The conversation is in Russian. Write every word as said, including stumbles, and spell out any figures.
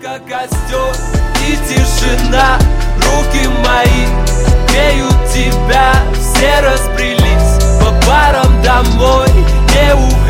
Только костер и тишина. Руки мои греют тебя. Все разбрелись по барам домой. Не уходи.